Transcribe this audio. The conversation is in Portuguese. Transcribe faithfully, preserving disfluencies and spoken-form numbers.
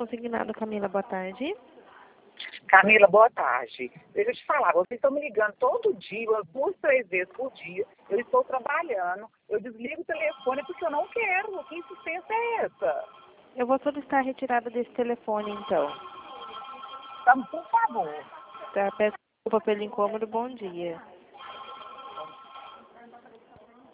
consignado, Camila, boa tarde. Camila, boa tarde. Deixa eu te falar, vocês estão me ligando todo dia, umas duas, três vezes por dia. Eu estou trabalhando, eu desligo o telefone porque eu não quero. Que insistência é essa? Eu vou solicitar a retirada desse telefone, então. Tá, por favor. Tá, peço desculpa pelo incômodo, bom dia.